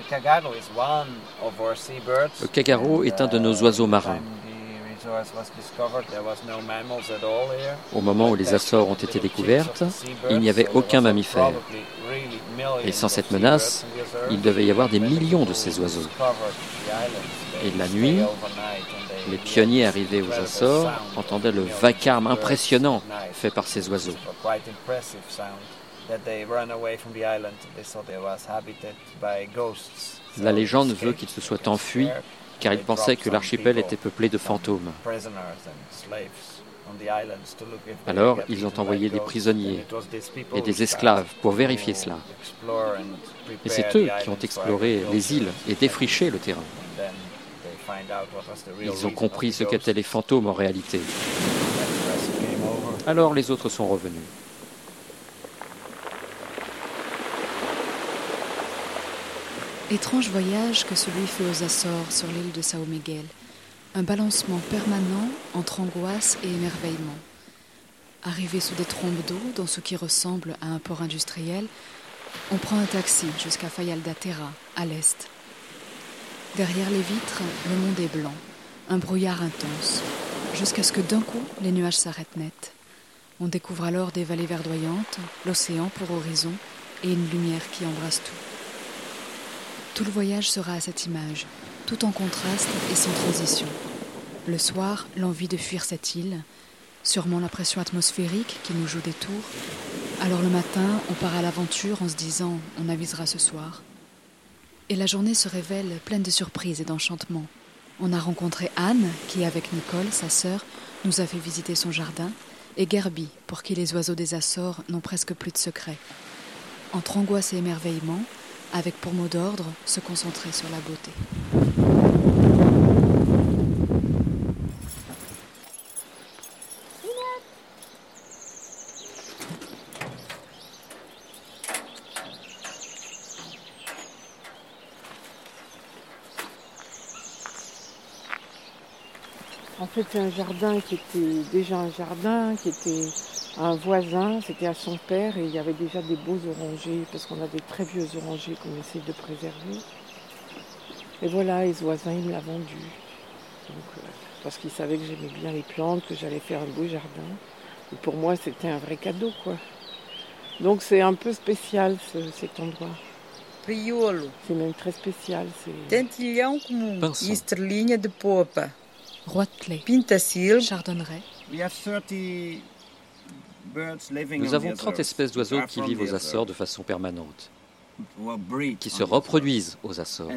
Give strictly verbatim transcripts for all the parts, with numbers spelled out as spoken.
Le kagaro est un de nos oiseaux marins. Au moment où les Açores ont été découvertes, il n'y avait aucun mammifère. Et sans cette menace, il devait y avoir des millions de ces oiseaux. Et la nuit, les pionniers arrivés aux Açores entendaient le vacarme impressionnant fait par ces oiseaux. La légende veut qu'ils se soient enfuis car ils pensaient que l'archipel était peuplé de fantômes. Alors, ils ont envoyé des prisonniers et des esclaves pour vérifier cela. Et c'est eux qui ont exploré les îles et défriché le terrain. Ils ont compris ce qu'étaient les fantômes en réalité. Alors les autres sont revenus. Étrange voyage que celui fait aux Açores sur l'île de São Miguel. Un balancement permanent entre angoisse et émerveillement. Arrivé sous des trombes d'eau, dans ce qui ressemble à un port industriel, on prend un taxi jusqu'à Fayal da Terra, à l'est. Derrière les vitres, le monde est blanc, un brouillard intense, jusqu'à ce que d'un coup, les nuages s'arrêtent net. On découvre alors des vallées verdoyantes, l'océan pour horizon et une lumière qui embrasse tout. Tout le voyage sera à cette image, tout en contraste et sans transition. Le soir, l'envie de fuir cette île, sûrement la pression atmosphérique qui nous joue des tours. Alors le matin, on part à l'aventure en se disant « on avisera ce soir ». Et la journée se révèle pleine de surprises et d'enchantements. On a rencontré Anne, qui avec Nicole, sa sœur, nous a fait visiter son jardin, et Gerby, pour qui les oiseaux des Açores n'ont presque plus de secrets. Entre angoisse et émerveillement, avec pour mot d'ordre, se concentrer sur la beauté. En fait, c'est un jardin qui était déjà un jardin, qui était un voisin, c'était à son père, et il y avait déjà des beaux orangers, parce qu'on a des très vieux orangers qu'on essaie de préserver. Et voilà, et ce voisin, il me l'a vendu. Donc, euh, parce qu'il savait que j'aimais bien les plantes, que j'allais faire un beau jardin. Et pour moi, c'était un vrai cadeau, quoi. Donc c'est un peu spécial, ce, cet endroit. Priolo. C'est même très spécial. C'est... Dentilhão comum. Pinson. Esterlinha de popa. Roi de clé, Pintacil. chardonneret. Nous avons trente espèces d'oiseaux qui vivent aux Açores de façon permanente, qui se reproduisent aux Açores.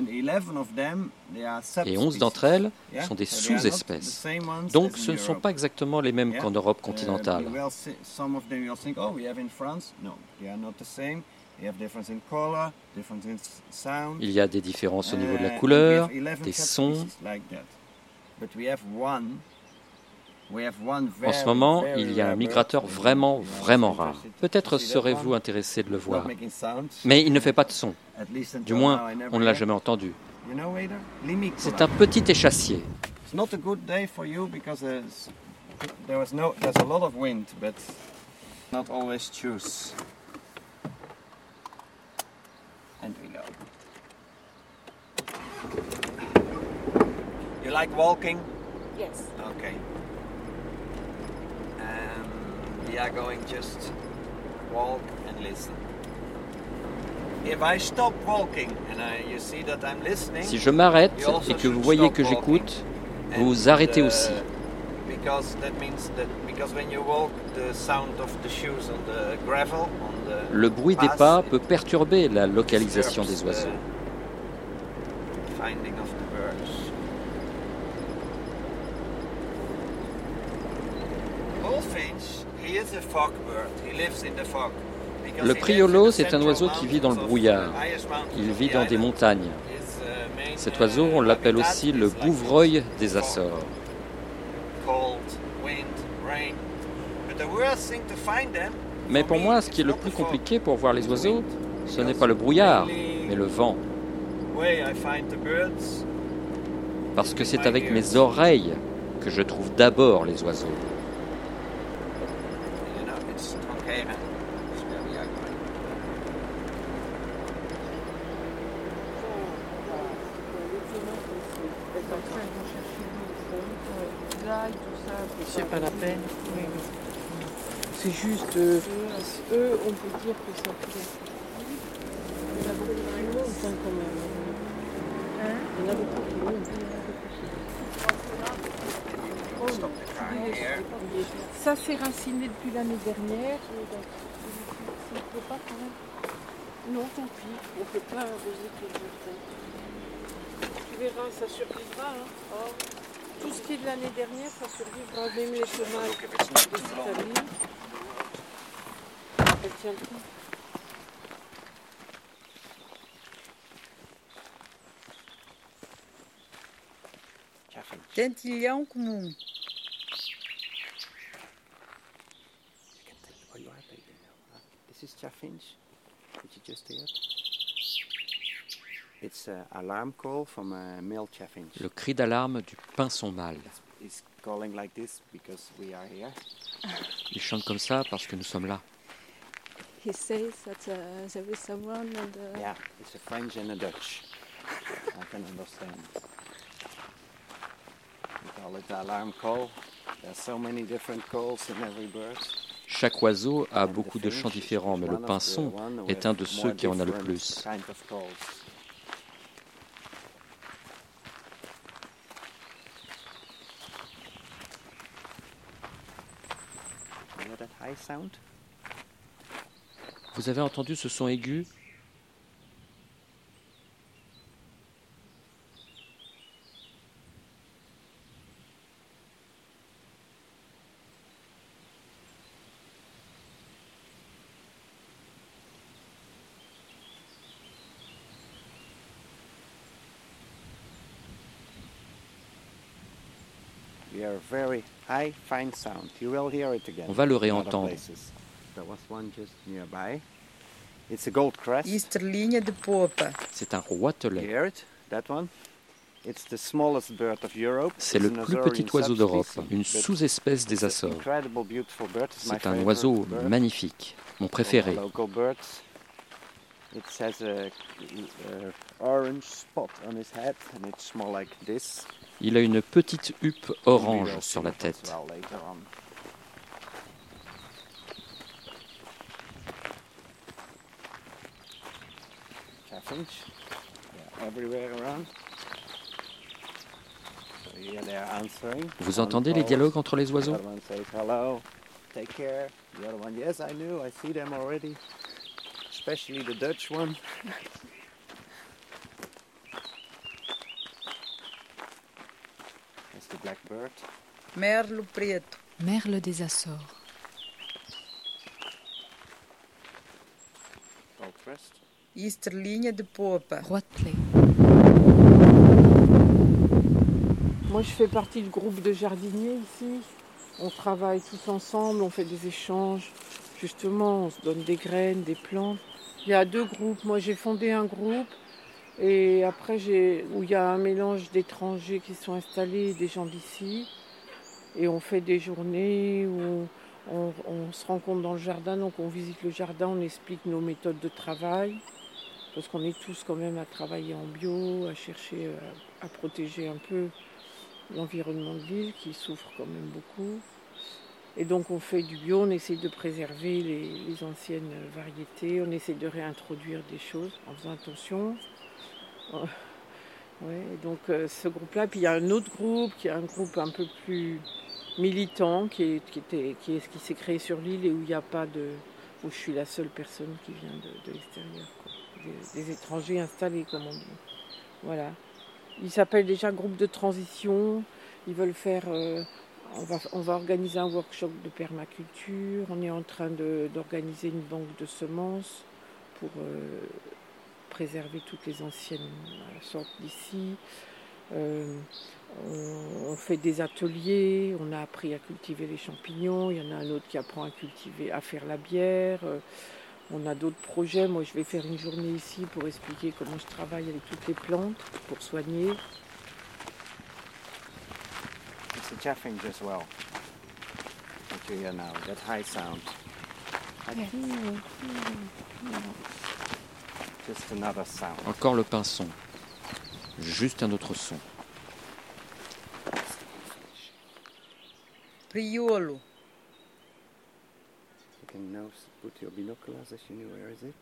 Et onze d'entre elles sont des sous-espèces. Donc ce ne sont pas exactement les mêmes qu'en Europe continentale. Il y a des différences au niveau de la couleur, des sons. En ce moment, il y a un migrateur vraiment, vraiment rare. Peut-être serez-vous intéressé de le voir. Mais il ne fait pas de son. Du moins, on ne l'a jamais entendu. C'est un petit échassier. You like walking? Yes. Okay. Um, we are going just walk and listen. If I stop walking and I, you see that I'm listening, si je m'arrête you also et que vous should voyez stop que walking. j'écoute, And, vous arrêtez uh, aussi. Because that means that because when you walk, the sound of the shoes on the gravel, on the Le bruit des path, pas it peut perturber la localisation disturbs des oiseaux. the finding of the birds. Bullfinch, he is a fog bird. He lives in the fog. Because Le he priolo, lives in the c'est un oiseau central qui vit dans le mountains of brouillard. the highest mountains Il of vit the dans des island. montagnes. His, uh, main, Cet oiseau, on uh, l'appelle habitat aussi is le like this. bouvreuil des Fog, Açores. cold, wind, rain. But the worst thing to find them, Mais for pour me, moi, ce qui est it's le not plus the fog. compliqué pour voir les It's the oiseaux, wind. ce n'est Because pas le brouillard, mainly mais le vent. way I find the birds, Parce que c'est avec mes oreilles que je trouve d'abord les oiseaux. you know, it's okay, man. It's where we are going. broussailles, tout ça. C'est pas la peine. Oui, oui. C'est juste, euh, eux, on peut dire que ça fait. Il y en a beaucoup qui montent hein, quand même. Hein? Il y en a beaucoup qui montent. Ça s'est raciné depuis l'année dernière. Ça ne peut pas quand même. Non, tant pis. On ne peut pas arroser tout le jardin. Tu verras, ça survivra. Hein. Oh. Tout ce qui est de l'année dernière, ça survivra. Même les tomates d'Italie. Elle tient tout. Dentilhão comum. This is chaffinch. Did you just hear it? It's an alarm call from a male chaffinch. Le cri d'alarme du pinson mâle. It's calling like this because we are here. Il chante comme ça parce que nous sommes là. He says that uh, there is someone and. Uh... Yeah, it's a French and a Dutch. I can understand. We call it the alarm call. There are so many different calls in every bird. Chaque oiseau a beaucoup de chants différents, mais le pinson est un de ceux qui en a le plus. Vous avez entendu ce son aigu ? On va le réentendre. Esterlinha de popa. C'est un roitelet. C'est le plus petit oiseau d'Europe, une sous-espèce des Açores. C'est un oiseau magnifique, mon préféré. Il a une petite huppe orange sur la tête. Vous entendez les dialogues entre les oiseaux ? Especially the Dutch one. That's the blackbird. Merlo preto. Merle des Açores. Goldcrest. Esterlinha de popa. Roitelet. Moi, je fais partie du groupe de jardiniers ici. On travaille tous ensemble, on fait des échanges. Justement, on se donne des graines, des plantes. Il y a deux groupes. Moi, j'ai fondé un groupe et après, j'ai, où il y a un mélange d'étrangers qui sont installés et des gens d'ici. Et on fait des journées où on, on se rencontre dans le jardin. Donc, on visite le jardin, on explique nos méthodes de travail. Parce qu'on est tous quand même à travailler en bio, à chercher à, à protéger un peu l'environnement de l'île qui souffre quand même beaucoup. Et donc on fait du bio, on essaie de préserver les, les anciennes variétés, on essaie de réintroduire des choses en faisant attention. Euh, ouais, donc euh, ce groupe-là, puis il y a un autre groupe qui est un groupe un peu plus militant, qui, est, qui, était, qui, est, qui s'est créé sur l'île et où il n'y a pas de, où je suis la seule personne qui vient de, de l'extérieur, quoi. Des, des étrangers installés, comme on dit. Voilà. Ils s'appellent déjà groupe de transition. Ils veulent faire. Euh, on va, on va organiser un workshop de permaculture. On est en train de, d'organiser une banque de semences pour euh, préserver toutes les anciennes sortes d'ici. Euh, on, on fait des ateliers. On a appris à cultiver les champignons. Il y en a un autre qui apprend à cultiver, à faire la bière. Euh, on a d'autres projets. Moi, je vais faire une journée ici pour expliquer comment je travaille avec toutes les plantes pour soigner. It's a chaffinch as well. What you hear now, that high sound. Yes. Just another sound. Encore le pinson. Juste un autre son. Priolo. You can now put your binoculars as you know where is it.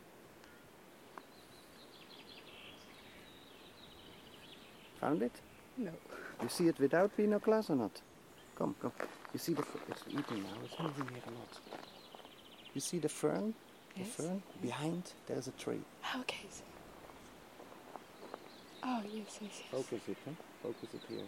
Found it? No. You see it without binoculars or not? Come, come. You see the it's eating now. It's moving here a lot. You see the fern? Yes. The fern behind. There's a tree. Ah, okay. Oh yes, yes, yes. Focus it, huh? Focus it here.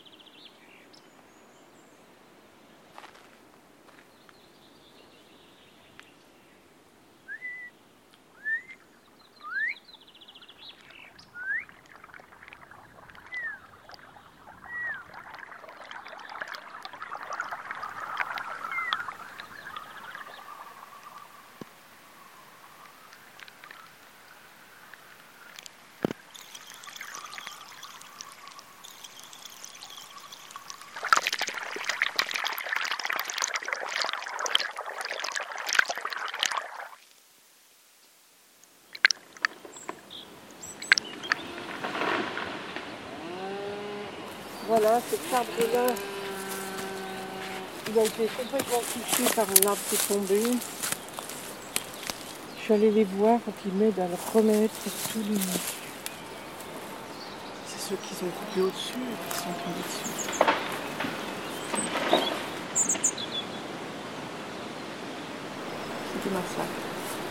Voilà, cet arbre-là, il a été complètement touché par un arbre qui est tombé. Je suis allée les voir pour qu'ils m'aident à le remettre tous les mois. C'est ceux qui sont coupés au-dessus et qui sont tombés dessus. C'est du massacre.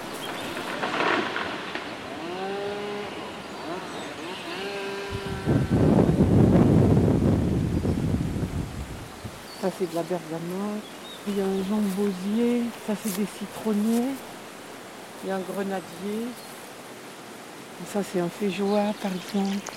Ça c'est de la bergamote, il y a un jambosier, ça c'est des citronniers, il y a un grenadier, et ça c'est un feijoa par exemple.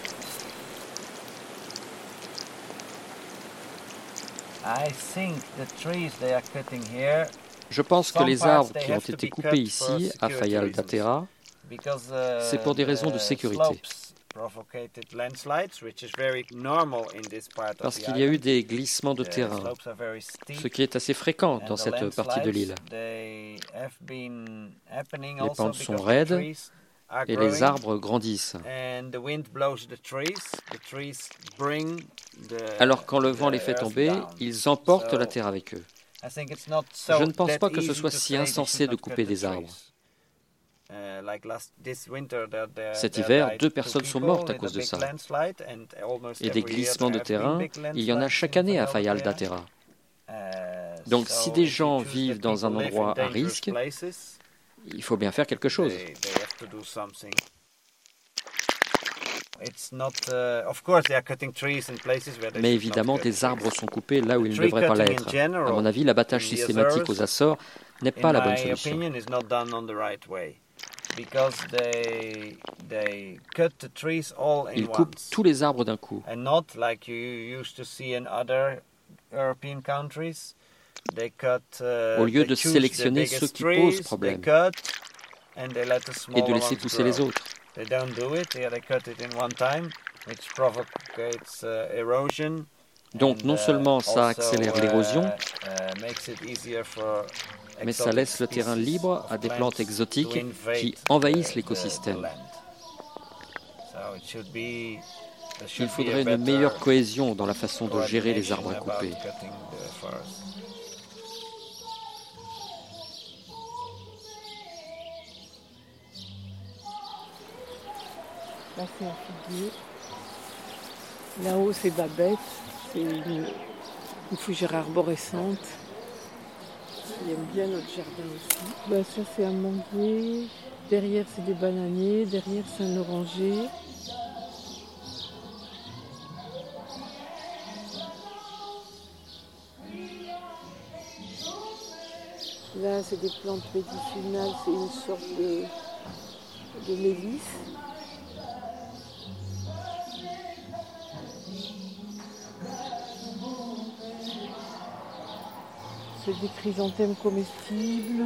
I think the trees they are cutting here, Je pense que les arbres qui ont été coupés ici, à Fayal d'Atera, because, uh, c'est pour des raisons de the sécurité. slopes provocated landslides, which is very normal in this part of Parce the qu'il y a eu island. des glissements de The terrain, slopes are very steep, ce qui est assez fréquent and dans the cette partie de l'île. landslides, they have been happening Les also pentes sont because the raides trees are et growing, les arbres grandissent. and the wind blows the trees. The trees bring the, Alors quand le vent the les fait earth tomber, down. ils emportent So, la terre avec eux. I think it's not so Je ne pense that pas que ce easy soit to si say they insensé should de not couper cut the des arbres. trees. Uh, like last, this winter, there, there, Cet there hiver, died deux two personnes sont people mortes à in a cause de big ça. landslide, and almost Et des every year glissements de there have terrain, been big il y en a landslides chaque in année à Fayal Fayal d'Atera. d'Atera. Uh, Donc so si des if you gens choose vivent that dans un people live in endroit à dangerous risque, places, il faut bien faire quelque chose. they, they have to do something. It's not, uh, of course, they are cutting trees in places where they Mais should not évidemment, cut des trees. arbres sont coupés là où ils ne Tree devraient pas cutting in l'être. general, À mon avis, l'abattage in the systématique Azores, aux Açores n'est In pas la bonne my solution. opinion, is not done on the right way, because they they cut the trees all in Ils coupent once, tous les arbres d'un coup. and not like you used to see in other European countries. They cut. Uh, Au lieu they de choose sélectionner the biggest ceux qui trees, posent they problème cut, and they let the et smaller de laisser ones pousser grow. les autres. They don't do it. Yeah, they cut it in one time, which provocates uh, erosion. Donc and, non uh, seulement ça also, accélère l'érosion, uh, uh, makes it easier for mais ça laisse le terrain libre à des plantes exotiques qui envahissent l'écosystème. Il faudrait une meilleure cohésion dans la façon de gérer les arbres à couper. Là c'est un figuier. Là-haut c'est Babette. C'est une, une fougère arborescente. Il aime bien notre jardin aussi. Ben, ça c'est un manguier. Derrière c'est des bananiers. Derrière c'est un oranger. Là c'est des plantes médicinales. C'est une sorte de, de mélisse. C'est des chrysanthèmes comestibles.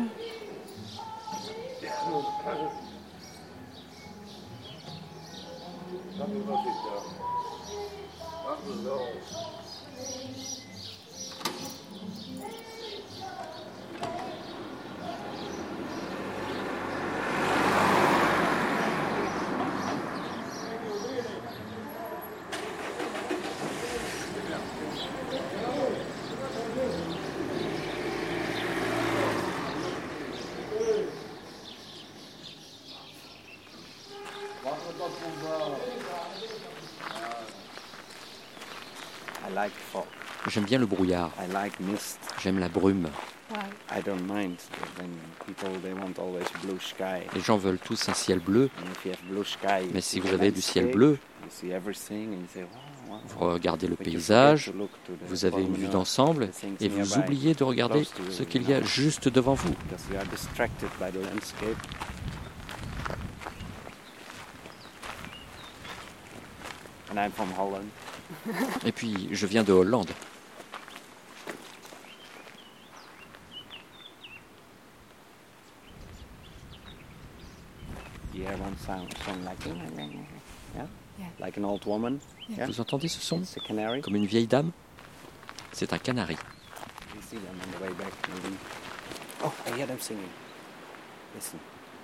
J'aime bien le brouillard. J'aime la brume. Les gens veulent tous un ciel bleu, mais si vous avez du ciel bleu, vous regardez le paysage, vous avez une vue d'ensemble et vous oubliez de regarder ce qu'il y a juste devant vous. Et puis, je viens de Hollande. Vous entendez ce son? Comme une vieille dame? C'est un canari. Oh, I hear them singing. Listen.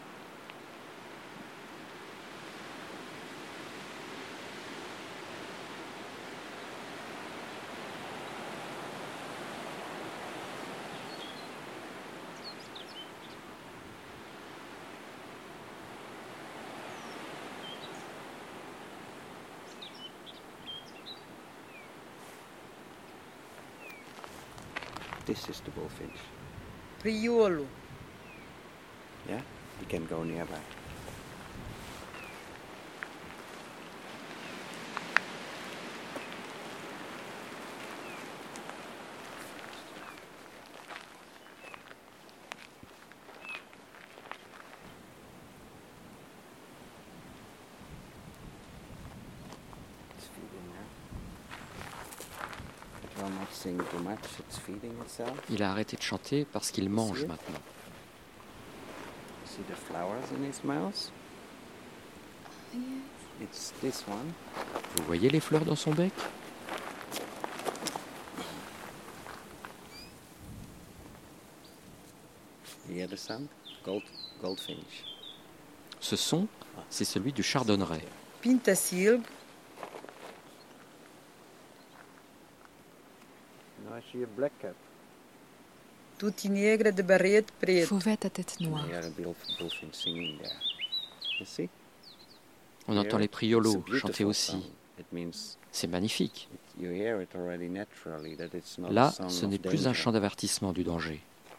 This is the bullfinch. Priolo. Yeah, you can go nearby. It's feeding now. It will not sing too much. It's feeding itself. Il a arrêté de chanter parce qu'il mange maintenant. See the flowers in his mouth? It's this one. Vous voyez les fleurs dans son bec? You hear the sound? Gold, goldfinch. Ce son, c'est celui du chardonneret. Pintacilgo. Now I see a black cap. Tutti negra de barrete preto. Fauvette à tête noire. I hear a bull- bullfinch singing there. You see? On entend les It's a priolos beautiful chanter aussi. sound. It means C'est magnifique. you hear it already naturally that it's not a Là, song ce of n'est plus un danger. chant d'avertissement du danger.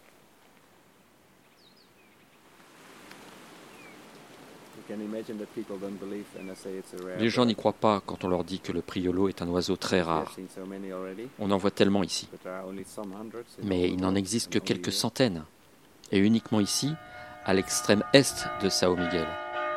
You can imagine that people don't believe when I say it's a rare Les gens n'y bird. croient pas quand on leur dit que le priolo est un oiseau très We have rare. seen so many already, On en voit tellement ici. but there are only some hundreds in Mais all il the n'en world, existe que and only quelques here. centaines. Et uniquement ici, à l'extrême est de São Miguel.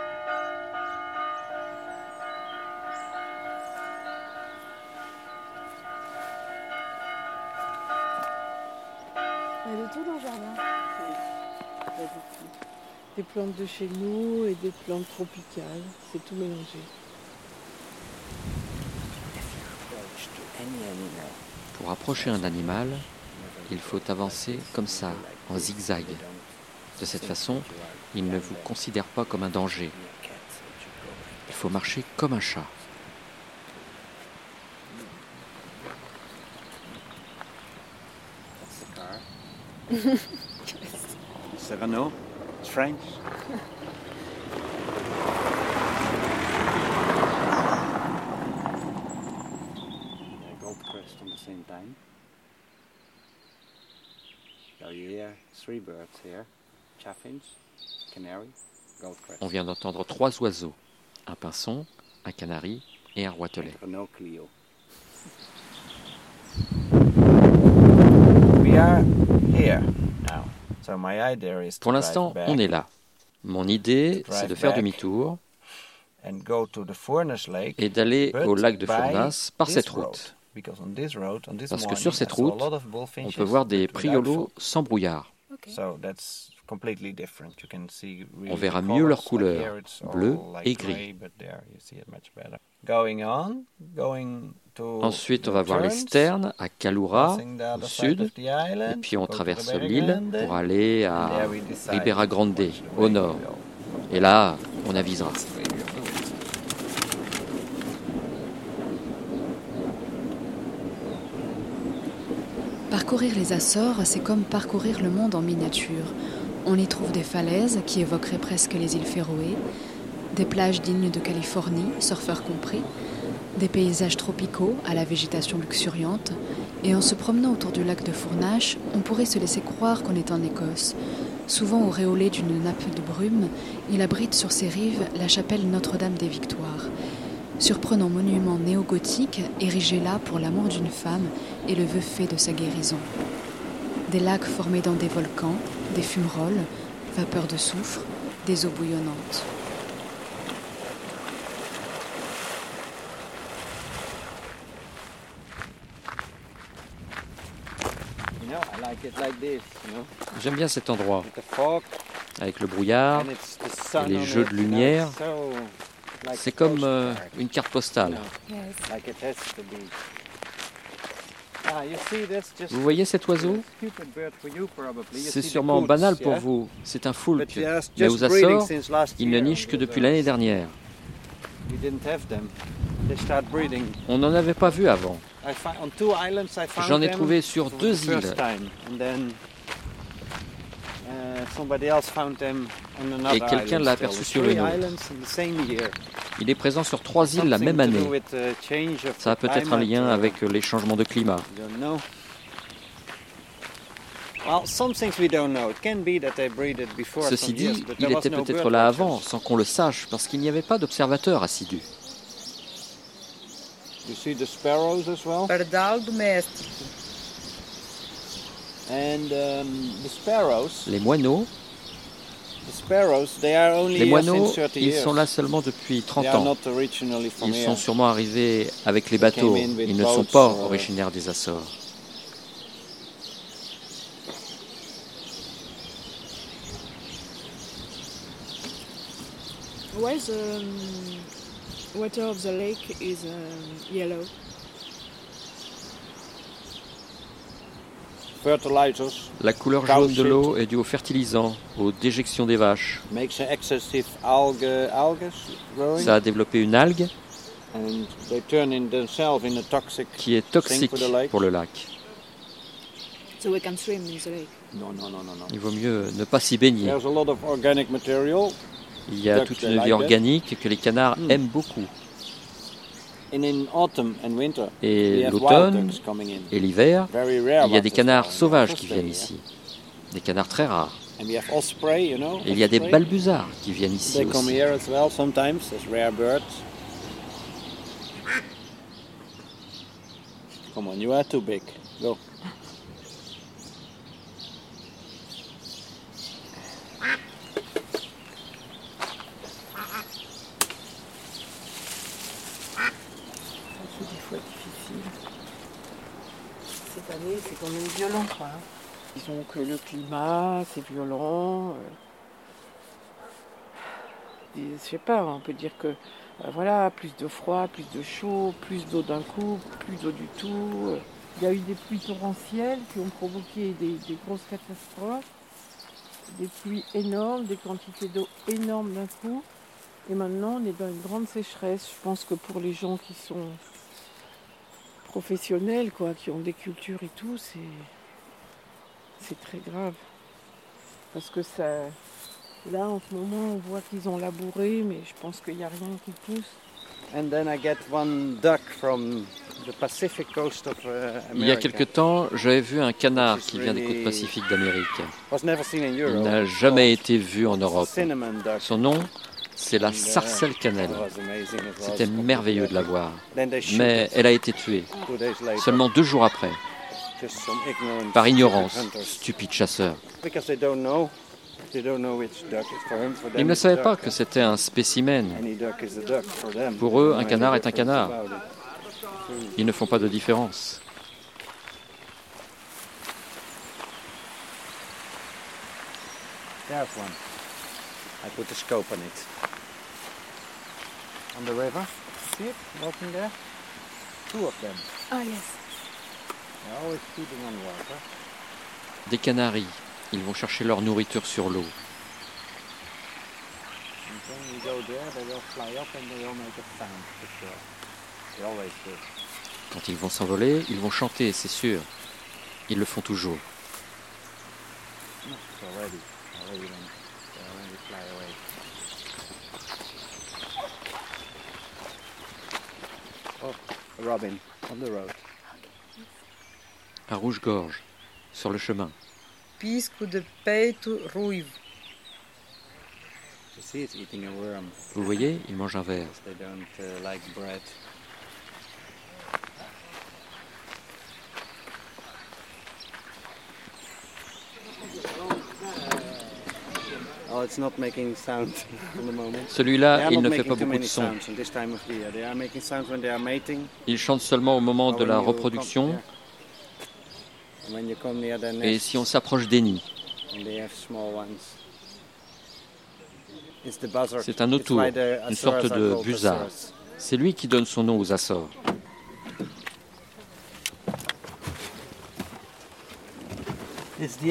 Il y a de tout dans le jardin. Pas du tout. Des plantes de chez nous et des plantes tropicales, c'est tout mélangé. Approach to any animal. Pour approcher un animal, il faut avancer comme ça, en zigzag. De cette façon, il ne vous considère pas comme un danger. Il faut marcher comme un chat. That's the car. It's a Renault. It's French. Yeah, gold crest on the same time. So you hear three birds here. Chaffinch, canary, gold crest. On vient d'entendre trois oiseaux, un pinson, un canari et un roitelet. Renault Clio. We are here now. So my idea is to Pour drive l'instant, back on est là. Mon idée, c'est de faire demi-tour and go to the Furnace Lake, et d'aller but au lac de by Furnas par this cette road. route. Because on this road, on this Parce que morning, sur cette I saw a route, lot of on bullfinches, peut voir des but without priolos food. sans brouillard. So that's completely different. You can see really On verra the mieux leur colours. couleur, Here it's all bleu like et grey, gris. but there you see it much better. Going on, going to Ensuite, on the va voir les turns, sternes à Kalura, passing the au other side sud. of the island, Et puis on go to the traverse Ribeira l'île Grande, pour aller and à there we decide Ribeira Grande, which way au we nord. go. Et là, on avisera. That's the way we do it. Parcourir les Açores, c'est comme parcourir le monde en miniature. On y trouve des falaises qui évoqueraient presque les îles Féroé, des plages dignes de Californie, surfeurs compris, Des paysages tropicaux à la végétation luxuriante, et en se promenant autour du lac de Fournache, on pourrait se laisser croire qu'on est en Écosse. Souvent auréolé d'une nappe de brume, il abrite sur ses rives la chapelle Notre-Dame des Victoires. Surprenant monument néo-gothique, érigé là pour l'amour d'une femme et le vœu fait de sa guérison. Des lacs formés dans des volcans, des fumerolles, vapeurs de soufre, des eaux bouillonnantes. J'aime bien cet endroit, avec le brouillard et les jeux de lumière. C'est comme euh, une carte postale. Vous voyez cet oiseau? C'est sûrement banal pour vous, c'est un foulque. Mais aux Açores, il ne niche que depuis l'année dernière. On n'en avait pas vu avant. J'en ai trouvé sur deux îles. Et quelqu'un l'a aperçu sur une autre. Il est présent sur trois îles la même année. Ça a peut-être un lien avec les changements de climat. Ceci dit, il était peut-être là avant, sans qu'on le sache, parce qu'il n'y avait pas d'observateurs assidus. Pardal domestique. Les moineaux, les moineaux, ils sont là seulement depuis trente ans. Ils sont sûrement arrivés avec les bateaux. Ils ne sont pas originaires des Açores. Why the um, water of the lake is um, yellow? La couleur jaune de l'eau est due aux fertilisants, aux déjections des vaches. Ça a développé une algue qui est toxique pour le lac. So we can swim in the lake. Il vaut mieux ne pas s'y baigner. Il y a toute une vie organique que les canards aiment beaucoup. Et l'automne et l'hiver, il y a des canards sauvages qui viennent ici. Des canards très rares. Et il y a des balbuzards qui viennent ici aussi. Come on, you are too big. Go. C'est des fois difficile. Cette année, c'est quand même violent, quoi. Disons que le climat, c'est violent. Et, je sais pas, on peut dire que euh, voilà, plus de froid, plus de chaud, plus d'eau d'un coup, plus d'eau du tout. Il y a eu des pluies torrentielles qui ont provoqué des, des grosses catastrophes, des pluies énormes, des quantités d'eau énormes d'un coup. Et maintenant, on est dans une grande sécheresse. Je pense que pour les gens qui sont professionnels, quoi, qui ont des cultures et tout, c'est, c'est très grave. Parce que ça, là, en ce moment, on voit qu'ils ont labouré, mais je pense qu'il n'y a rien qui pousse. And then I get one duck from the Pacific coast of uh, America. Il y a quelque temps, j'avais vu un canard qui vient des côtes pacifiques d'Amérique. Was never seen in Europe. Il n'a jamais été vu en Europe. Cinnamon duck. Son nom, c'est la sarcelle cannelle. C'était merveilleux de la voir. Mais elle a été tuée, seulement deux jours après, par ignorance, stupide chasseur. Ils ne savaient pas que c'était un spécimen. Pour eux, un canard est un canard. Ils ne font pas de différence. There's one. I put a scope on it. On the river. See it walking there? Two of them. Ah, yes. They're always feeding on water. Des canaris. Ils vont chercher leur nourriture sur l'eau. And when you go there, they will fly up and they will make a sound for sure. They always do. Quand ils vont s'envoler, ils vont chanter, c'est sûr. Ils le font toujours. No, it's already. Already when they already fly away. Oh, Robin, on the road. À rouge-gorge, sur le chemin. Pisco de peito ruivo. You see, it's eating a worm. Vous voyez, il mange un ver. They don't uh, like bread. Oh, it's not making sound for the moment. Celui-là, il ne fait pas beaucoup de son. Il chante seulement au moment de la reproduction et si on s'approche des nids. C'est un autour, une sorte de buzzard. C'est lui qui donne son nom aux Açores. C'est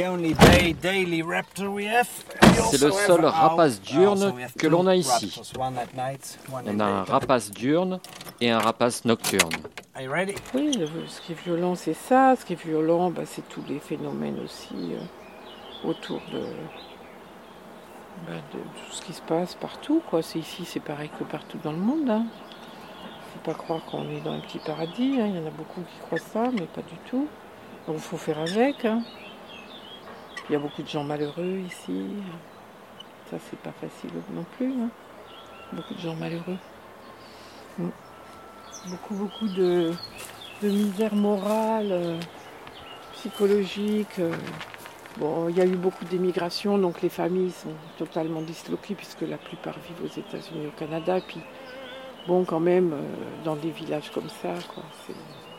le seul rapace diurne que l'on a ici. On a un rapace diurne et un rapace nocturne. Oui, le, ce qui est violent, c'est ça. Ce qui est violent, bah, c'est tous les phénomènes aussi euh, autour de, bah, de tout ce qui se passe partout, quoi. C'est ici, c'est pareil que partout dans le monde. Hein. Faut pas croire qu'on est dans un petit paradis. Hein. Il y en a beaucoup qui croient ça, mais pas du tout. Donc il faut faire avec. Hein. Il y a beaucoup de gens malheureux ici. Ça, c'est pas facile non plus. Hein. Beaucoup de gens malheureux. Mm. Beaucoup, beaucoup de, de misère morale, euh, psychologique. Euh. Bon, il y a eu beaucoup d'émigration, donc les familles sont totalement disloquées puisque la plupart vivent aux États-Unis et au Canada. Puis, bon, quand même, euh, dans des villages comme ça, quoi, c'est,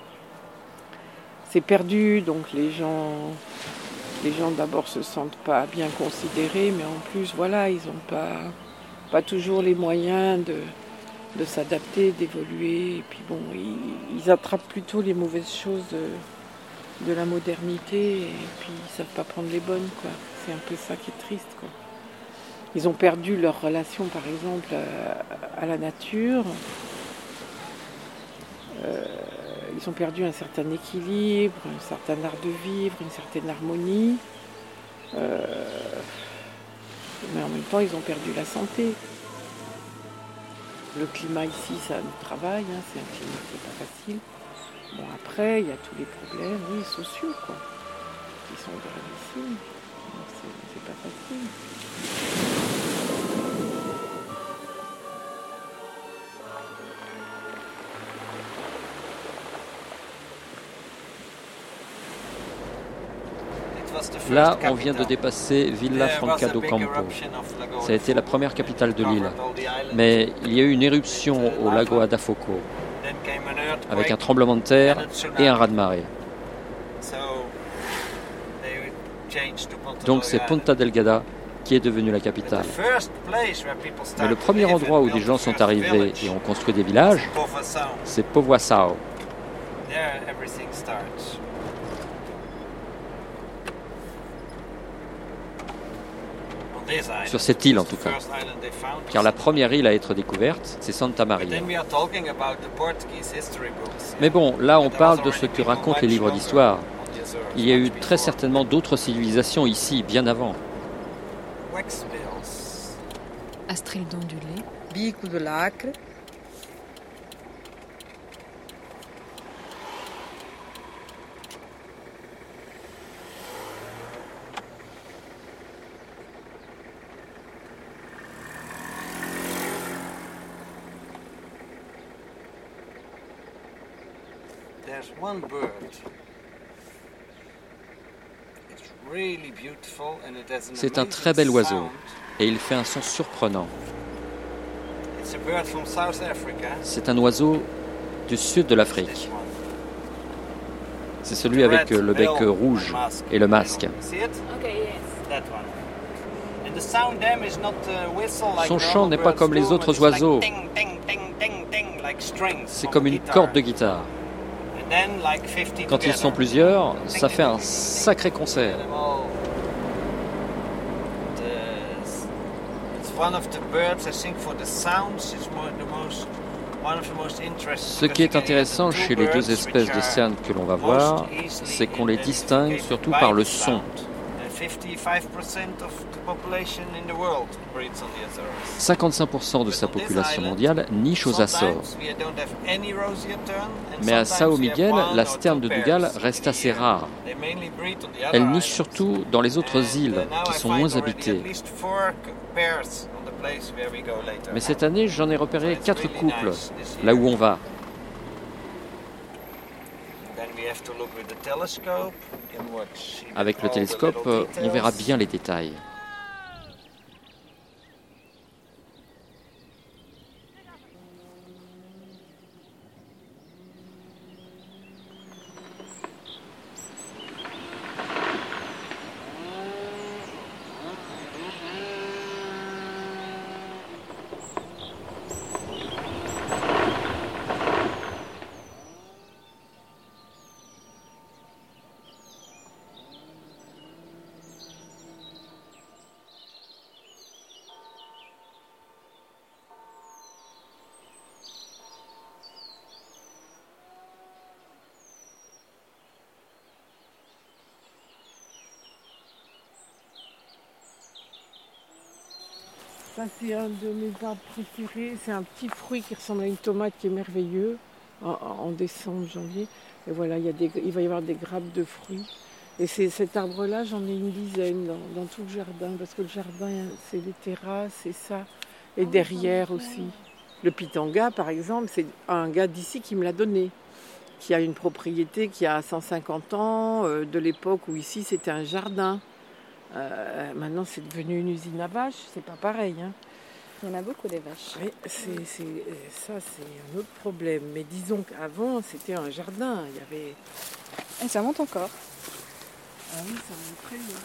c'est perdu. Donc les gens, les gens d'abord se sentent pas bien considérés, mais en plus, voilà, ils n'ont pas, pas toujours les moyens de de s'adapter, d'évoluer, et puis bon, ils, ils attrapent plutôt les mauvaises choses de, de la modernité, et puis ils savent pas prendre les bonnes, quoi. C'est un peu ça qui est triste, quoi. Ils ont perdu leur relation, par exemple, à, à la nature. Euh, ils ont perdu un certain équilibre, un certain art de vivre, une certaine harmonie. Euh, mais en même temps, ils ont perdu la santé. Le climat ici, ça nous travaille, hein, c'est un climat qui n'est pas facile. Bon, après, il y a tous les problèmes, oui, sociaux, quoi, qui sont gravissimes. Donc, c'est, c'est pas facile. Là, on vient de dépasser Villa Franca do Campo. Ça a été la première capitale de l'île. Mais il y a eu une éruption au lago Adafoco, avec un tremblement de terre et un raz-de-marée. Donc c'est Ponta Delgada qui est devenue la capitale. Mais le premier endroit où des gens sont arrivés et ont construit des villages, c'est Povoaçao. Sur cette île en tout cas, car la première île à être découverte, c'est Santa Maria. Mais bon, là on parle de ce que racontent les livres d'histoire. Il y a eu très certainement d'autres civilisations ici, bien avant. Astril d'ondulé, Bico de lacre. C'est un très bel oiseau et il fait un son surprenant. C'est un oiseau du sud de l'Afrique. C'est celui avec le bec rouge et le masque. Son chant n'est pas comme les autres oiseaux. C'est comme une corde de guitare. Quand ils sont plusieurs, ça fait un sacré concert. Ce qui est intéressant chez les deux espèces de cernes que l'on va voir, c'est qu'on les distingue surtout par le son. cinquante-cinq pour cent de sa population mondiale niche aux Açores. Mais à São Miguel, la sterne de Dougal reste assez rare. Elle niche surtout dans les autres îles, qui sont moins habitées. Mais cette année, j'en ai repéré quatre couples, là où on va. Avec le télescope, on verra bien les détails. Ça, c'est un de mes arbres préférés. C'est un petit fruit qui ressemble à une tomate qui est merveilleux en, en décembre, janvier. Et voilà, il, y a des, il va y avoir des grappes de fruits. Et c'est, cet arbre-là, j'en ai une dizaine dans, dans tout le jardin. Parce que le jardin, c'est les terrasses, c'est ça. Et derrière aussi. Le pitanga, par exemple, c'est un gars d'ici qui me l'a donné. Qui a une propriété qui a cent cinquante ans, euh, de l'époque où ici c'était un jardin. Euh, maintenant, c'est devenu une usine à vaches, c'est pas pareil. Hein. Il y en a beaucoup des vaches. Oui, c'est, c'est, ça, c'est un autre problème. Mais disons qu'avant, c'était un jardin. Il y avait... Et ça monte encore. Ah oui, ça monte très bien.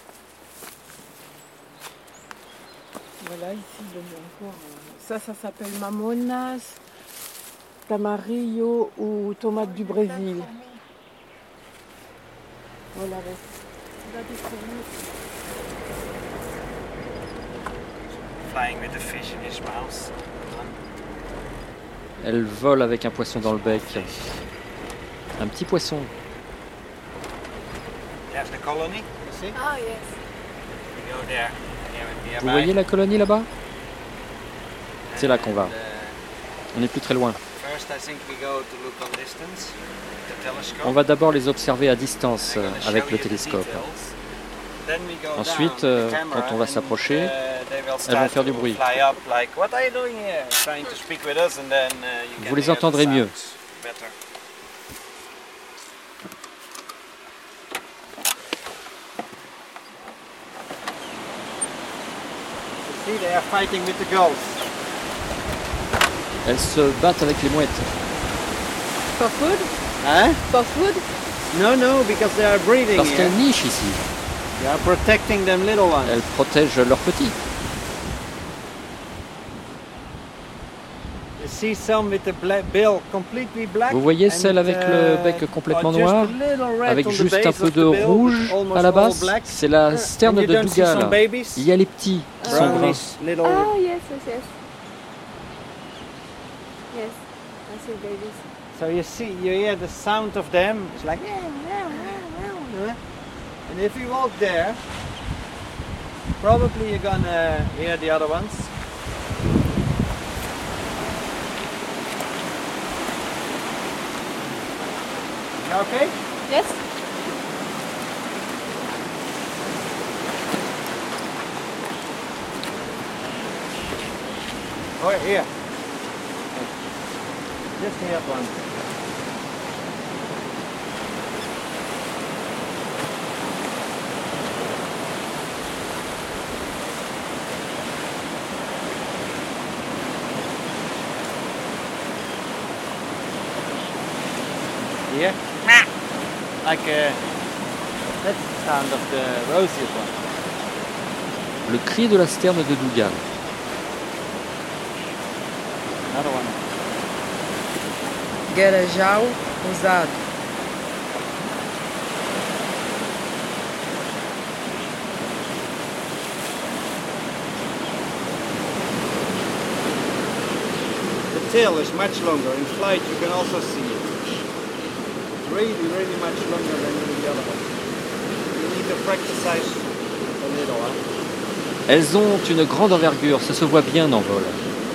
Voilà, ici, donc, encore. Ça, ça s'appelle mamonas, tamarillo ou tomate du Brésil. Voilà, Elle vole avec un poisson dans le bec. Un petit poisson. Vous voyez la colonie là-bas? C'est là qu'on va. On n'est plus très loin. On va d'abord les observer à distance avec le télescope. Ensuite, euh, quand on va s'approcher, elles vont faire du bruit. Vous les entendrez mieux. Elles se battent avec les mouettes. For food? Hein? For food? No, no, because they are breeding. Parce qu'elles nichent ici. They are protecting them little ones. Elles protègent leurs petits. You see some with the black bill completely black. Vous voyez celle avec le bec complètement noir, avec juste un peu de rouge à la base? C'est la sterne de Dougal. Il y a les petits qui sont bruns. Oh, yes, yes, yes. Yes, I see babies. So you see, you hear the sound of them. It's like, and if you walk there, probably you're gonna hear the other ones. You okay? Yes. Oh, here. Just here one. Here? Like uh, that's the sound of the roseate one. Le cri de la sterne de Dougal. Another one. Guarajau usado. The tail is much longer. In flight you can also see it. Really, really much longer than the other one. You need to Elles ont une grande envergure, ça se voit bien en vol.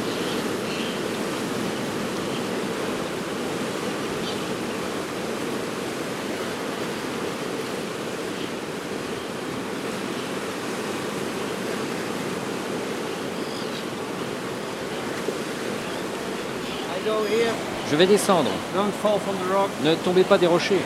Je vais descendre. Ne tombez pas des rochers.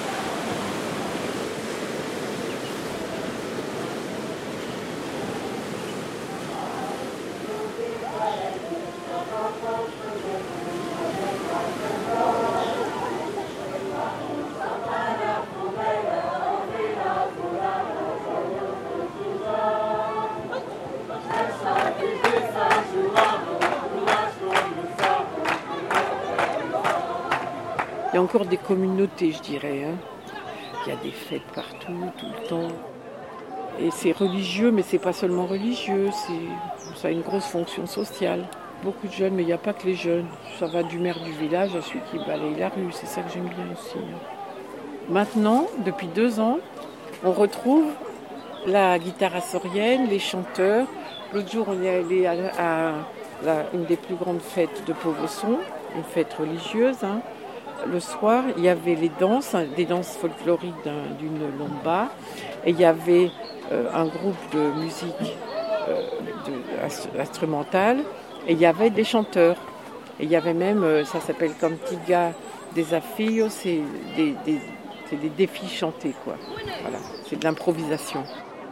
Il y a encore des communautés, je dirais. Hein. Il y a des fêtes partout, tout le temps. Et c'est religieux, mais c'est pas seulement religieux. C'est, ça a une grosse fonction sociale. Beaucoup de jeunes, mais il n'y a pas que les jeunes. Ça va du maire du village à celui qui balaye la rue. C'est ça que j'aime bien aussi. Hein. Maintenant, depuis deux ans, on retrouve la guitare açorienne, les chanteurs. L'autre jour, on est allé à, à la, une des plus grandes fêtes de Pauvosson, une fête religieuse. Hein. Le soir, il y avait les danses, des danses folkloriques d'un, d'une lomba, et il y avait euh, un groupe de musique euh, de, instrumentale, et il y avait des chanteurs. Et il y avait même, euh, ça s'appelle Cantiga Desafios, c'est des, des, c'est des défis chantés, quoi. Voilà, c'est de l'improvisation.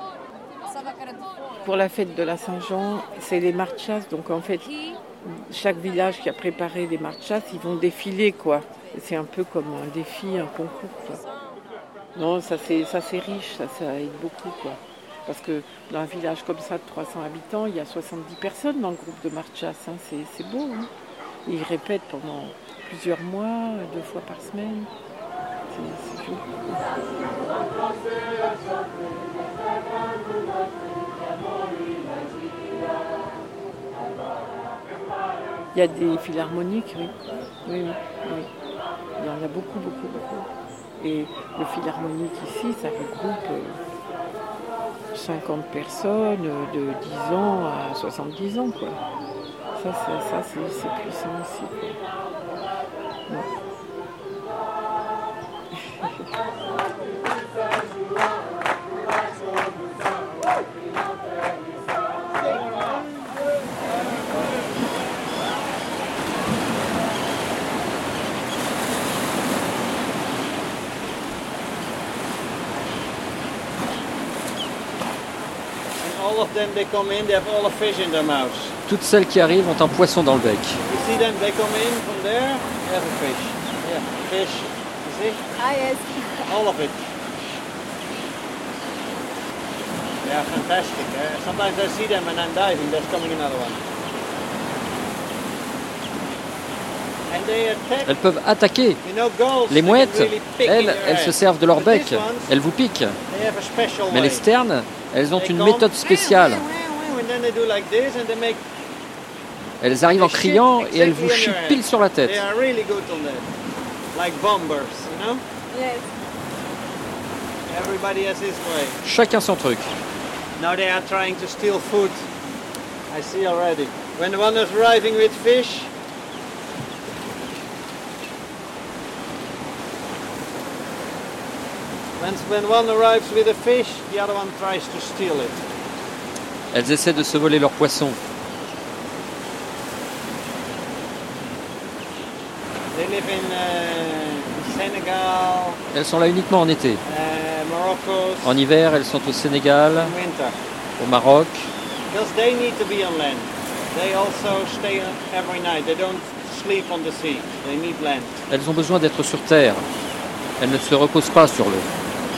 Pour la fête de la Saint-Jean, c'est les marchas, donc en fait, chaque village qui a préparé les marchas, ils vont défiler, quoi. C'est un peu comme un défi, un concours, quoi. Non, ça c'est, ça c'est riche, ça, ça aide beaucoup, quoi. Parce que dans un village comme ça de trois cents habitants, il y a soixante-dix personnes dans le groupe de marchas. Hein. C'est, c'est beau. Hein. Ils répètent pendant plusieurs mois, deux fois par semaine. C'est, c'est joli. Il y a des philharmoniques, oui. Oui, oui, oui. Il y en a beaucoup, beaucoup, beaucoup. Et le philharmonique ici, ça regroupe cinquante personnes de dix ans à soixante-dix ans, quoi. Ça, ça, ça c'est, c'est puissant aussi, quoi. Ouais. Toutes celles qui arrivent ont un poisson dans le bec. Ah yes. All of it. Yeah, fantastic. Uh, sometimes I see them and I'm diving, there's coming another one. And they attack. Elles peuvent attaquer. You know, gulls, les mouettes, really elles, elles se servent de leur bec. Elles vous piquent. Mais les sternes, elles ont une méthode spéciale. Elles arrivent en criant et elles vous chient pile sur la tête. Chacun son truc. Now they are trying to steal food. I see already. When one is arriving with fish, when when one arrives with a fish, the other one tries to steal it. Elles essaient de se voler leurs poissons. They live in uh, Senegal. Elles sont là uniquement en été. Uh, Morocco. En hiver, elles sont au Sénégal, au Maroc. Because they need to be on land. They also stay every night. They don't sleep on the sea. They need land. Elles ont besoin d'être sur terre. Elles ne se reposent pas sur l'eau.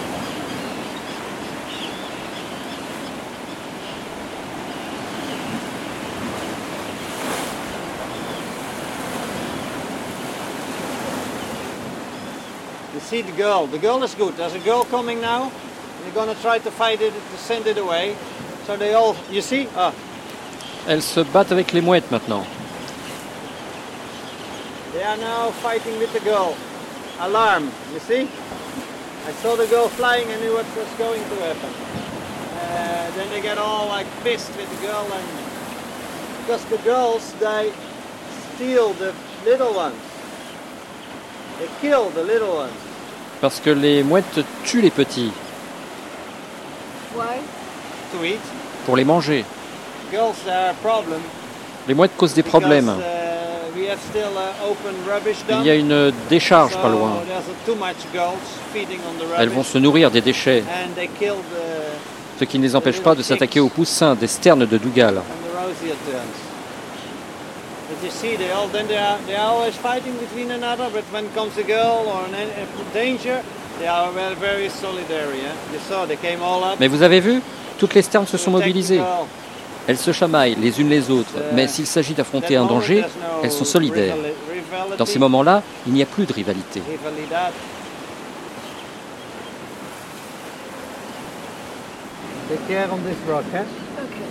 See the girl. The girl is good. There's a girl coming now. They're going to try to fight it, to send it away. So they all, you see? Ah. Elles se battent avec les mouettes maintenant. They are now fighting with the girl. Alarm, you see? I saw the girl flying, I knew what was going to happen. Uh, then they get all like pissed with the girl, and because the girls they steal the little ones. They kill the little ones. Parce que les mouettes tuent les petits. Why? To eat. Pour les manger. Girls are a problem. Les mouettes causent des problèmes. Because, uh, we have still, uh, open rubbish dump. Il y a une décharge pas loin. So there's too much girls feeding on the rubbish. Elles vont se nourrir des déchets. And they kill the, ce qui ne les empêche pas de s'attaquer aux poussins des sternes de Dougal. and the rosier turns. But you see, they all then they are they are always fighting between another. But when comes a girl or an, a danger, they are very, very solidary. Eh? You saw they came all up. Mais vous avez vu, toutes les sternes se sont mobilisées. Elles se chamaillent les unes les autres, mais s'il s'agit d'affronter un danger, elles sont solidaires. Dans ces moments-là, il n'y a plus de rivalité. Take care on this rock, eh? Okay.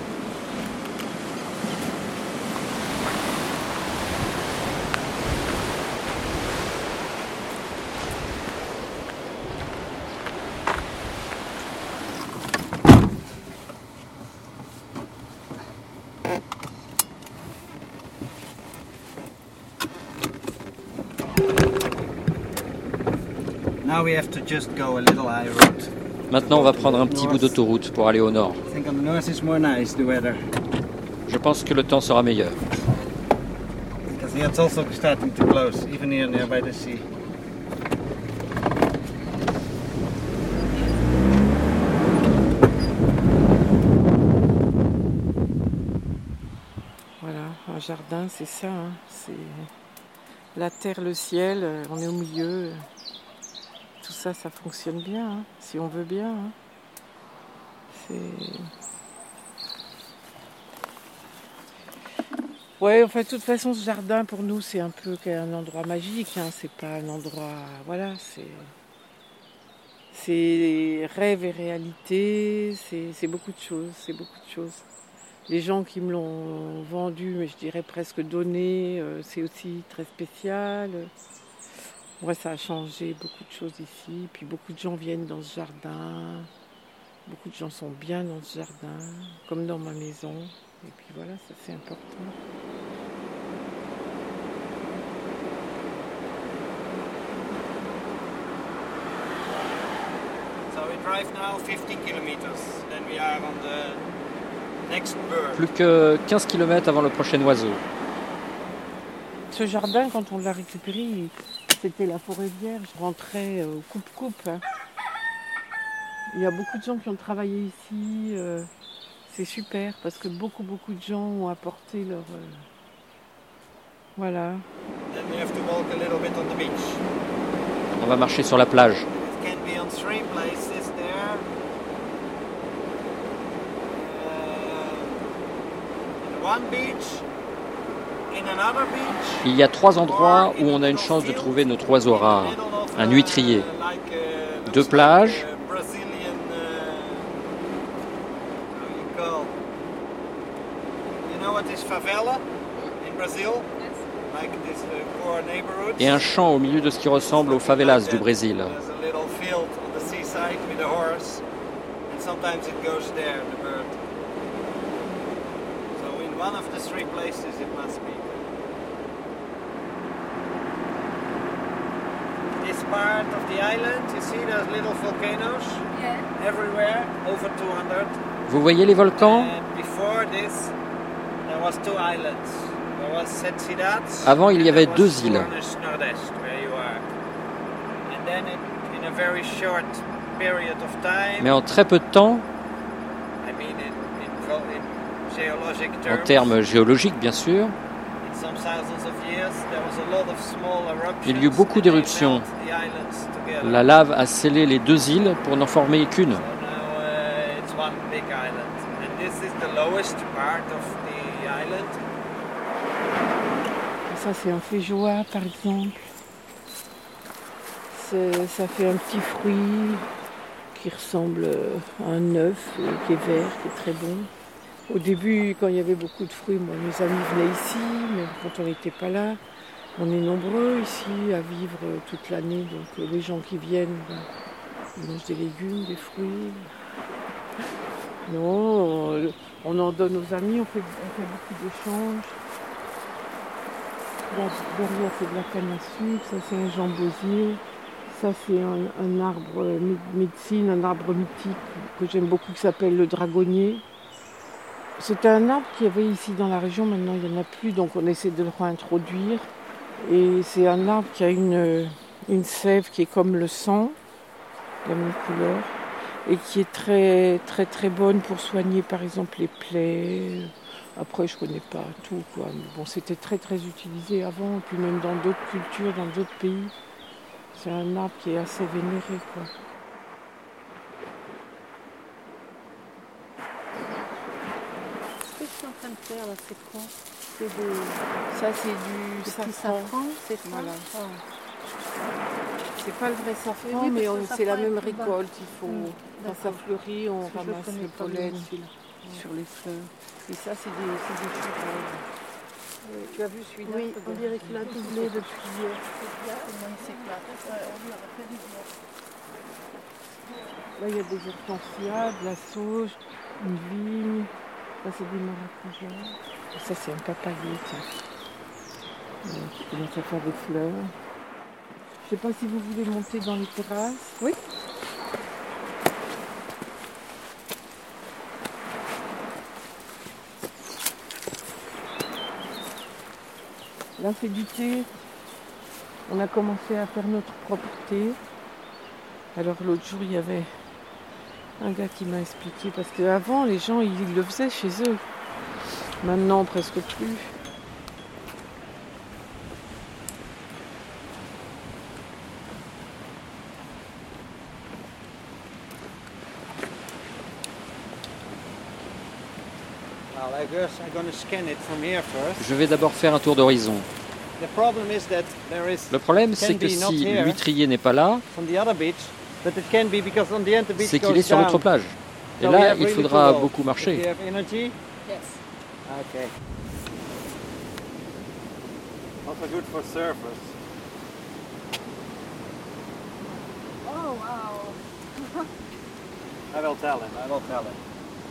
Now we have to just go a little high road. Maintenant, on va prendre un petit bout d'autoroute pour aller au nord. I think on the north is more nice, the weather. Je pense que le temps sera meilleur. Because here it's also starting to close, even here near by the sea. Voilà, un jardin, c'est ça. Hein. C'est la terre, le ciel, on est au milieu. Tout ça, ça fonctionne bien, hein, si on veut bien. Hein. C'est... Ouais, enfin, de toute façon, ce jardin, pour nous, c'est un peu un endroit magique. Hein. C'est pas un endroit... Voilà, c'est... C'est rêve et réalité, c'est, c'est beaucoup de choses, c'est beaucoup de choses. Les gens qui me l'ont vendu, mais je dirais presque donné, euh, c'est aussi très spécial. Moi, ça a changé beaucoup de choses ici. Puis beaucoup de gens viennent dans ce jardin. Beaucoup de gens sont bien dans ce jardin, comme dans ma maison. Et puis voilà, ça c'est important. So we drive now fifty kilometers. Then we are on the next bird. Plus que quinze kilomètres avant le prochain oiseau. Ce jardin, quand on l'a récupéré, c'était la forêt vierge. Je rentrais au coupe-coupe. Hein. Il y a beaucoup de gens qui ont travaillé ici. Euh, c'est super parce que beaucoup, beaucoup de gens ont apporté leur... Euh, voilà. Then we have to walk a little bit on the beach. On va marcher sur la plage. It can be on three places there. Uh, one beach. In another beach. Il y a trois endroits où on a une chance de trouver notre oiseau rare, un huîtrier. Deux plages. Et un champ au milieu de ce qui ressemble aux favelas du Brésil. One of the three places it must be. This part of the island, you see those little volcanoes? Yeah. Everywhere, over two hundred. Vous voyez les volcans? And before this, there was two islands. There was Setzidat. Avant, il y avait deux îles. Nordest, where you are. And then it, in a very short period of time. Mais en très peu de temps. I mean, in, in, in En termes géologiques, bien sûr, il y a eu beaucoup d'éruptions. La lave a scellé les deux îles pour n'en former qu'une. Ça, c'est un feijoa, par exemple. C'est, ça fait un petit fruit qui ressemble à un œuf, qui est vert, qui est très bon. Au début, quand il y avait beaucoup de fruits, moi, mes amis venaient ici, mais quand on n'était pas là, on est nombreux ici à vivre toute l'année, donc les gens qui viennent, ben, Ils mangent des légumes, des fruits. Non, on, on en donne aux amis, on fait, on fait beaucoup d'échanges. Là, derrière, c'est de la canne à sucre, ça c'est un jambosier. Ça c'est un, un arbre euh, médecine, un arbre mythique que j'aime beaucoup qui s'appelle le dragonnier. C'était un arbre qu'il y avait ici dans la région, maintenant il n'y en a plus, donc on essaie de le réintroduire. Et c'est un arbre qui a une, une sève qui est comme le sang, de la même couleur, et qui est très très très bonne pour soigner par exemple les plaies. Après je connais pas tout quoi, mais bon c'était très très utilisé avant, et puis même dans d'autres cultures, dans d'autres pays. C'est un arbre qui est assez vénéré quoi. Qu'est-ce que je suis en train de faire là, c'est quoi? C'est des... Ça c'est du C'est safran. safran, c'est ça. Voilà. Ah. C'est pas le vrai safran, Oui, mais parce on- que c'est la safran est même plus bas. récolte. Il faut, Mm, quand ça d'accord. fleurit, on Parce que je ramasse connais le pas pollen bien. sur, sur les fleurs. Et ça, c'est des, c'est des fruits. Oui. Tu as vu celui-là? Oui, on dirait qu'il a doublé depuis hier. Là, il y a des hortensias, de la sauge, une vigne. Ça, c'est des maracujas. Et ça, c'est un papayer, tiens. Euh, qui commence à faire des fleurs. Je sais pas si vous voulez monter dans les terrasses. Oui. Là, c'est du thé. On a commencé à faire notre propre thé. Alors l'autre jour, il y avait un gars qui m'a expliqué, parce qu'avant, les gens, ils le faisaient chez eux. Maintenant, presque plus. Well, I guess I'm going to scan it from here first. Je vais d'abord faire un tour d'horizon. The problem is that there is Le problème, can c'est que be not si here l'huîtrier n'est pas là, from the other beach, but it can be because on the end the beach c'est qu'il goes est sur down. l'autre plage. Et So we là, have il really faudra to walk. beaucoup If you marcher. have energy? Yes. Okay. Also good for surfers. Oh, wow. I will tell him. I will tell him.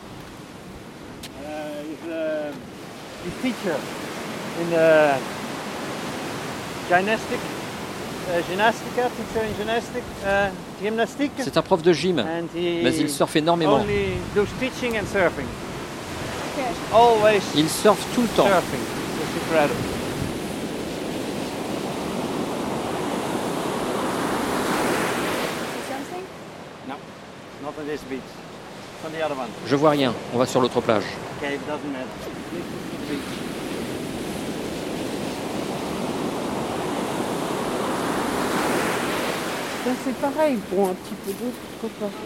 Uh, he's a he's teacher in uh, gymnastic, uh, gymnastica, teacher in gymnastic, uh, gymnastique. C'est un prof de gym, And he mais il surfe énormément. only does teaching and surfing. Always Il surfe tout le temps. surfing. It's incredible. See something? No, not on this beach. It's on the other one. Je vois rien, on va sur l'autre plage. Okay, it doesn't matter. This is the beach. Ça, c'est pareil, pour un petit peu d'eau, pourquoi pas.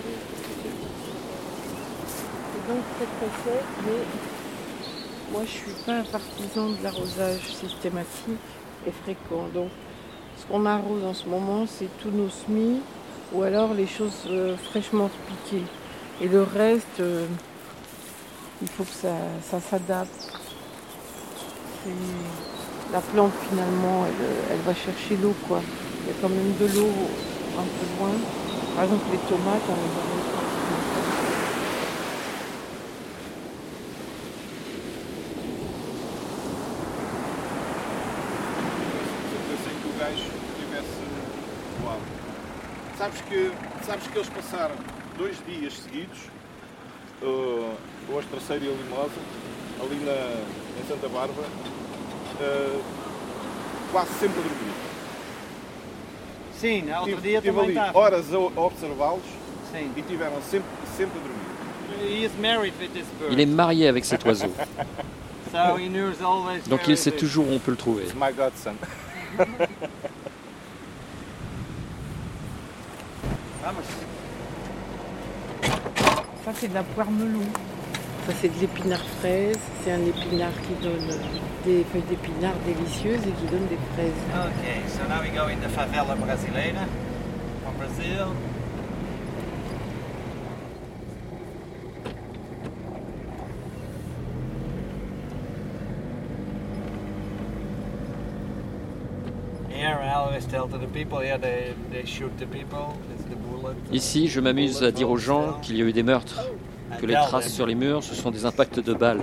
C'est donc très très sec, mais moi je suis pas un partisan de l'arrosage systématique et fréquent. Donc ce qu'on arrose en ce moment, c'est tous nos semis ou alors les choses euh, fraîchement piquées. Et le reste, euh, il faut que ça, ça s'adapte. C'est- La plante finalement, elle, elle va chercher l'eau quoi. Il y a quand même de l'eau un peu loin. Par exemple les tomates, on les arrose pas. Sem que o gajo tivesse voado. Sabes que, sabes que eles passaram dois dias seguidos, uh, o Astraceiro e a Limosa, ali na, em Santa Bárbara, uh, quase sempre a dormir. Sim, outro Tive, dia tive também ali estava. horas a, a observá-los Sim. e tiveram sempre, sempre a dormir. He is married with this bird. Il est marié avec cet oiseau, So he knows always donc where il it sait is. toujours où on peut le trouver. It's my godson. Vamos. Ça c'est de la poire melon. Ça c'est de l'épinard fraise. C'est un épinard qui donne des feuilles d'épinard délicieuses et qui donne des fraises. Okay, so now we go in the favela brasileira from Brazil. Here Ici, je m'amuse à dire aux gens qu'il y a eu des meurtres, que les traces sur les murs, ce sont des impacts de balles.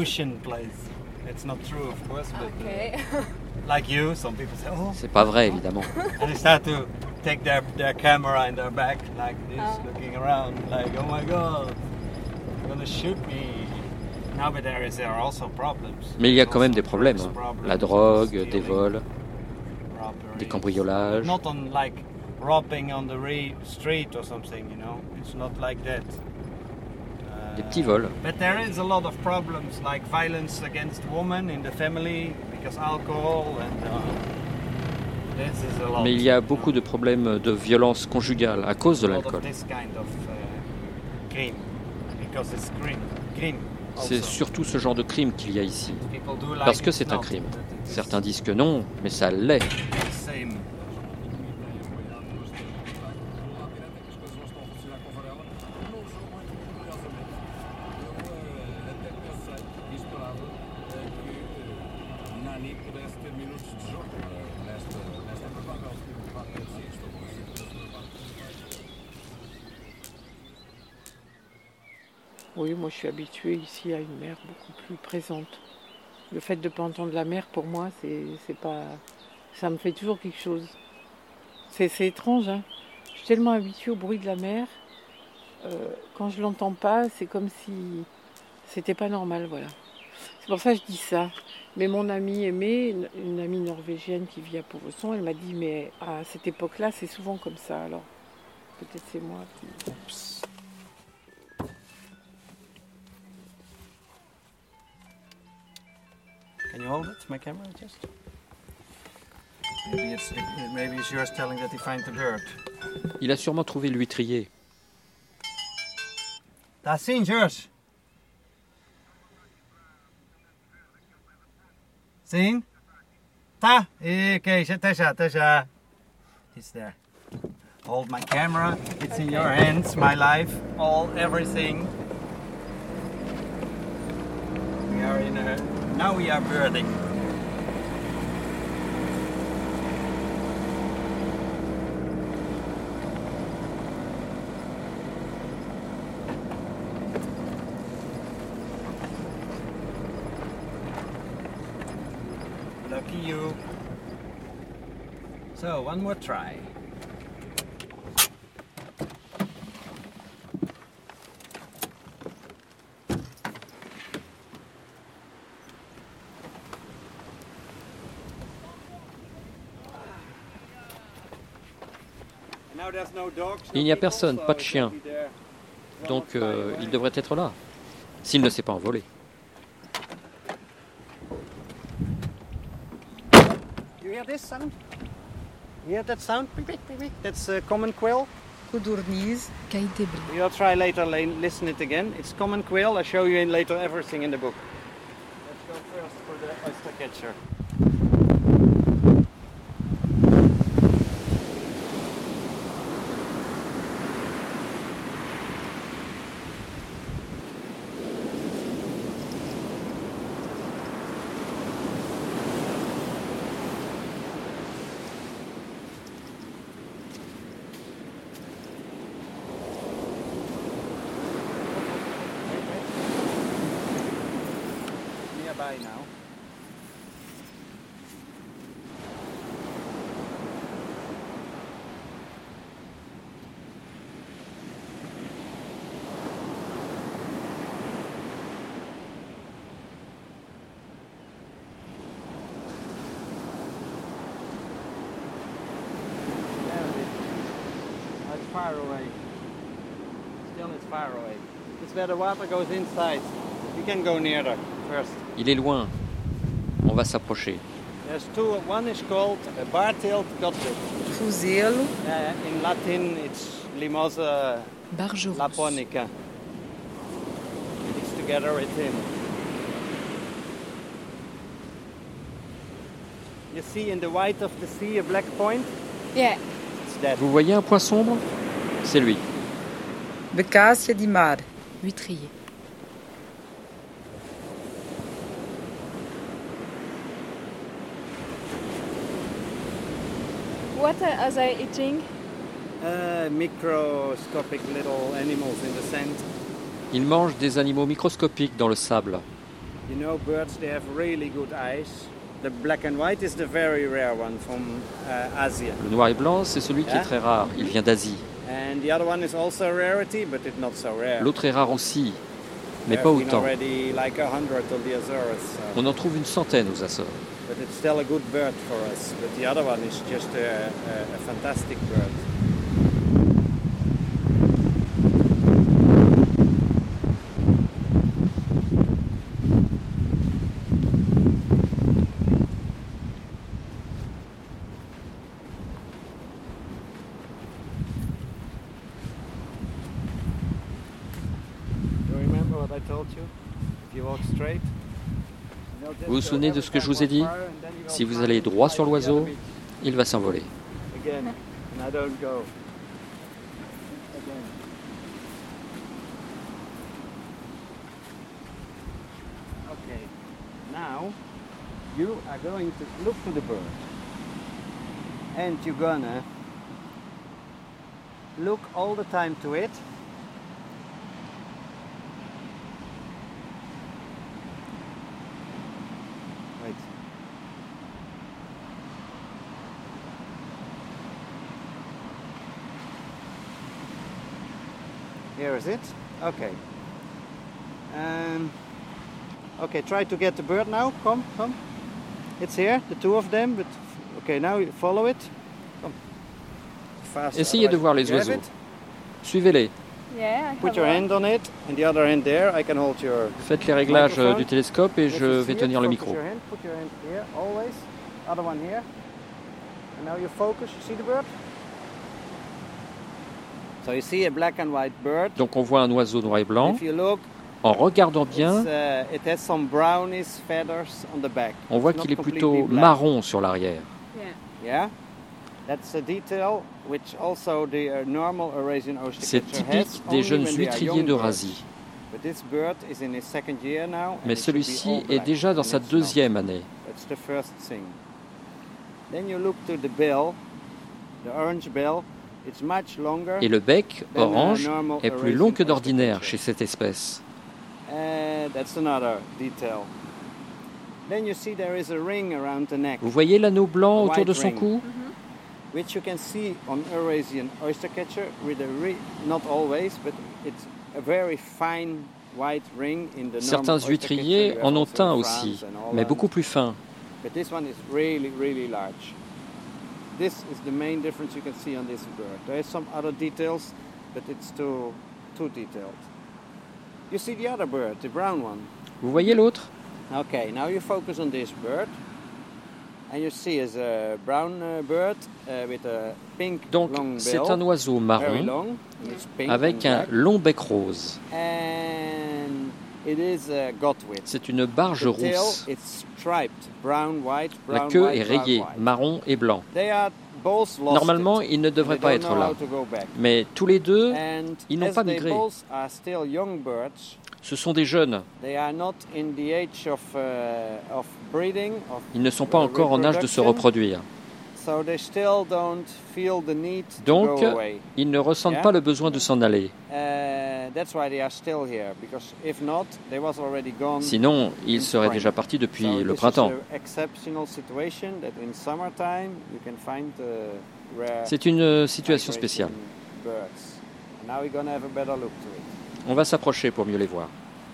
C'est pas vrai, évidemment. Mais il y a quand même des problèmes. Hein. La drogue, des vols, des cambriolages. Des petits vols. Mais il y a beaucoup de problèmes de violence conjugale à cause de l'alcool. C'est surtout ce genre de crime qu'il y a ici. Parce que c'est un crime. Certains disent que non, mais ça l'est. Oui, moi je suis habituée ici à une mer beaucoup plus présente. Le fait de ne pas entendre la mer, pour moi, c'est, c'est pas, ça me fait toujours quelque chose. C'est, c'est étrange, hein. Je suis tellement habituée au bruit de la mer. Euh, quand je l'entends pas, c'est comme si c'était pas normal, voilà. C'est pour ça que je dis ça. Mais mon amie aimée, une, une amie norvégienne qui vit à Pauveson, elle m'a dit, mais à cette époque-là, c'est souvent comme ça. Alors, peut-être c'est moi qui... Oups. Can you hold it, my camera, just? Maybe it's, maybe it's yours telling that he finds the dirt. Il a sûrement trouvé l'huîtrier. That's in yours. Seen? Ta? Okay, tasha, tasha. It's there. Hold my camera. It's in your hands, my life, all, everything. We are in a... Now we are birding. Lucky you. So, one more try. Il n'y a personne, pas de chien. Donc euh, il devrait être là, s'il ne s'est pas envolé. You hear this sound? You hear that sound? That's a common quail. Codorniz, caïtébri. You'll try later, listen it again. It's common quail. I'll show you in later everything in the book. Let's go first for the oyster catcher. Nearby now. Far away. Still it's far away. It's where the water goes inside. You can go nearer first. Il est loin. On va s'approcher. There's two. One is called a bar-tailed godwit. Fuzelo. Uh, in Latin it's Limosa laponica. It's together with him. You see in the white of the sea a black point? Yeah. It's that. Vous voyez un point sombre? C'est lui. Becassia di mar. Huîtrier. What are they eating? Uh, microscopic little animals in the sand. Ils mangent des animaux microscopiques dans le sable. You know, birds, they have really good eyes. The black and white is the very rare one from uh, Asia. Le noir et blanc, c'est celui qui Yeah. est très rare. Il vient d'Asie. And the other one is also a rarity, but it's not so rare. L'autre est rare aussi, mais There pas have been autant. already like a hundred on the Azores. So. On en trouve une centaine aux Açores. But it's still a good bird for us. But the other one is just a, a, a fantastic bird. You remember what I told you? If you walk straight. Vous vous souvenez de ce que je vous ai dit? Si vous allez droit sur l'oiseau, il va s'envoler. Again, and I don't go. Again. Okay, now you are going to look to the bird, and you're gonna look all the time to it. Wait. Here is it. Okay. Um, okay, try to get the bird now. Come, come. It's here, the two of them. But okay, now you follow it. Come. Fast. Essayez de voir les You have oiseaux. it? Suivez-les. Yeah, I Put have your one. hand on it, and the other hand there. I can hold your. Faites les réglages euh, microphone. du télescope et If je you vais see tenir it, le focus micro. Your hand, put your hand here, always. Other one here. And now you focus. You see the bird? So you see a black and white bird. Donc on voit un oiseau noir et blanc. If you look, En regardant it's, bien, uh, it has some brownish feathers on the back. on voit It's not qu'il est completely plutôt black. marron sur l'arrière. Yeah. Yeah, that's a detail which also the uh, normal Eurasian C'est oystercatcher typique has des only jeunes when they are huîtriers young birds. d'Eurasie. But this bird is in his second year now, and Mais it should be celui-ci all est black, déjà dans and sa it's not. deuxième année. That's the first thing. Then you look to the bill, the orange bill. It's much longer. Et le bec, than a orange, normal est plus Eurasian long que d'ordinaire oystercatcher. chez cette espèce. Uh, that's another detail. Then you see there is a ring around the neck, Vous voyez l'anneau blanc autour White de son ring. cou? which you can see on Eurasian oystercatcher with a re- not always, but it's a very fine white ring in the normal Certains oystercatcher huîtriers you have en ont also in un France aussi, and mais Holland. beaucoup plus fin. But this one is really, really large. This is the main difference you can see on this bird. There is some other details, but it's too, too detailed. You see the other bird, the brown one. Vous voyez l'autre? Okay, now you focus on this bird. And you see it's a brown uh, bird uh, with a pink Donc long c'est bill. un oiseau Very marron long, and it's pink avec and un black. long bec rose. And it is a godwit. C'est une barge The tail, rousse. it's striped, brown, white, La brown, queue white, est brown, rayée, white. marron et blanc. They are both lost Normalement, it. ils ne devraient They pas don't être know là. how to go back. Mais tous les deux, And ils n'ont as pas they migré. both are still young birds, Ce sont des jeunes. they are not in the age of, uh, of breeding, of Ils ne sont pas uh, encore en âge de se reproduction. reproduire. So they still don't feel the need Donc, to go away. ils ne ressentent Yeah. pas le besoin de s'en aller. Uh, that's why they are still here, because if not, they was already gone. Sinon, in ils seraient spring. déjà partis depuis So le this printemps. is an exceptional situation that in summertime you can find uh, rare C'est une situation migration spéciale. birds. And now we're gonna have a better look to it. On va s'approcher pour mieux les voir.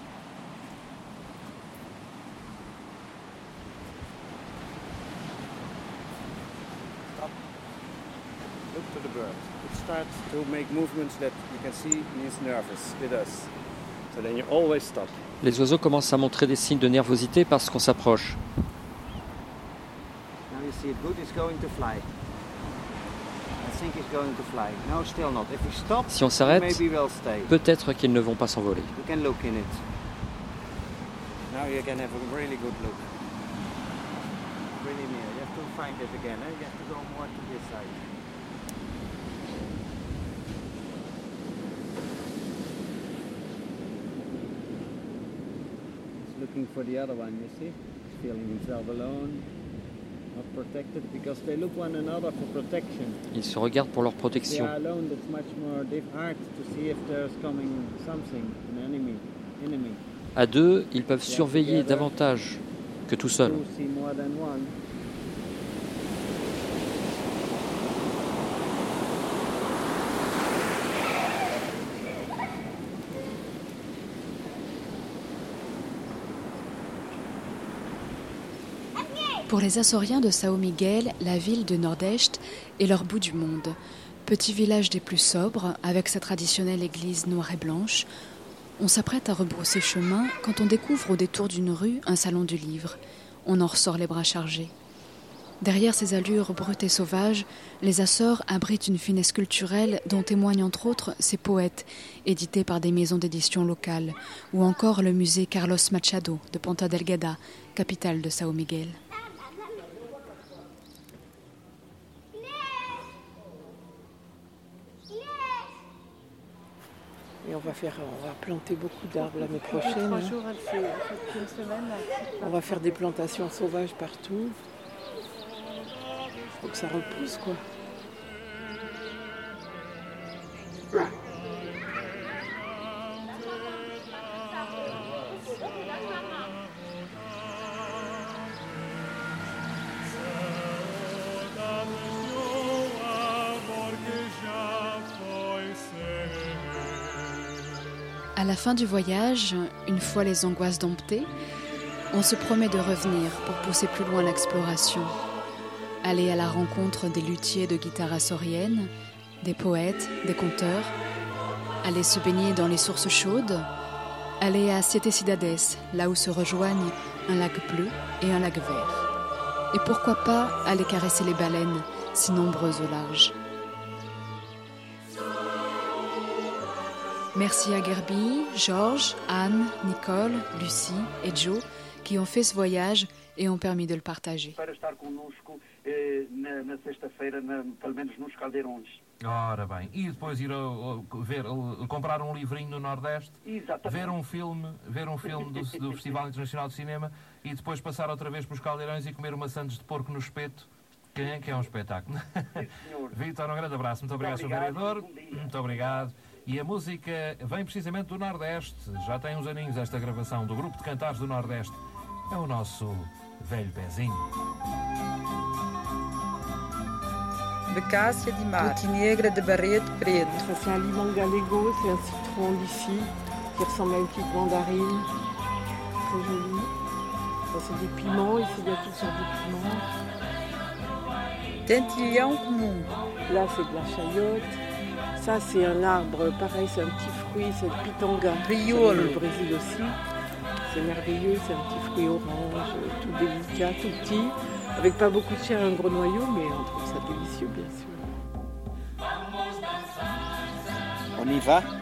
Look to the bird. It starts to make movements that you can see he's nervous with us. So then you always stop. Les oiseaux commencent à montrer des signes de nervosité parce qu'on s'approche. Now you see it good, it's going to fly. I think it's going to fly. No, still not. If we stop, Si on s'arrête, maybe we'll stay. peut-être qu'ils ne vont pas s'envoler. You can look in it. Now you can have a really good look. Really near. You have to find it again. Eh? You have to go more to this side. He's looking for the other one, you see? He's feeling himself alone. Ils se regardent pour leur protection. À deux, ils peuvent surveiller davantage que tout seuls. Pour les Açoriens de São Miguel, la ville de Nordeste est leur bout du monde. Petit village des plus sobres, avec sa traditionnelle église noire et blanche, on s'apprête à rebrousser chemin quand on découvre au détour d'une rue un salon du livre. On en ressort les bras chargés. Derrière ces allures brutes et sauvages, les Açores abritent une finesse culturelle dont témoignent entre autres ces poètes, édités par des maisons d'édition locales, ou encore le musée Carlos Machado de Ponta Delgada, capitale de São Miguel. Et on va faire, on va planter beaucoup d'arbres l'année prochaine. Hein. Jours, elle fait, elle fait une semaine, on va faire des plantations sauvages partout. Faut que ça repousse, quoi. À la fin du voyage, une fois les angoisses domptées, on se promet de revenir pour pousser plus loin l'exploration. Aller à la rencontre des luthiers de guitare açorienne, des poètes, des conteurs, aller se baigner dans les sources chaudes, aller à Siete Cidades, là où se rejoignent un lac bleu et un lac vert. Et pourquoi pas aller caresser les baleines, si nombreuses au large. Merci à Gerby, Georges, Anne, Nicole, Lucie et Joe qui ont fait ce voyage et ont permis de le partager. Ora bem, e depois ir a, ver, comprar um livrinho no Nordeste, ver um filme, ver um filme do, do Festival Internacional de Cinema e depois passar outra vez pelos caldeirões e comer uma sandes de porco no espeto, que é, que é um espetáculo. Vítor, um grande abraço, muito obrigado, senhor Vereador, muito obrigado. E a música vem precisamente do Nordeste, já tem uns aninhos esta gravação do Grupo de Cantares do Nordeste, é o nosso velho pezinho. Becassia di Mar, Negra de Barreto Preto. Ça c'est un limon galego, c'est un citron d'ici qui ressemble à une petite mandarine, très joli. Ça c'est des piments, ici il y a toutes sortes de piments. Tentillon commun. Là c'est de la chayote. Ça c'est un arbre, pareil c'est un petit fruit, c'est le pitanga. Riol. Au Brésil aussi. C'est merveilleux, c'est un petit fruit orange, tout délicat, tout petit. Avec pas beaucoup de chair, un gros noyau, mais on trouve ça délicieux, bien sûr. On y va?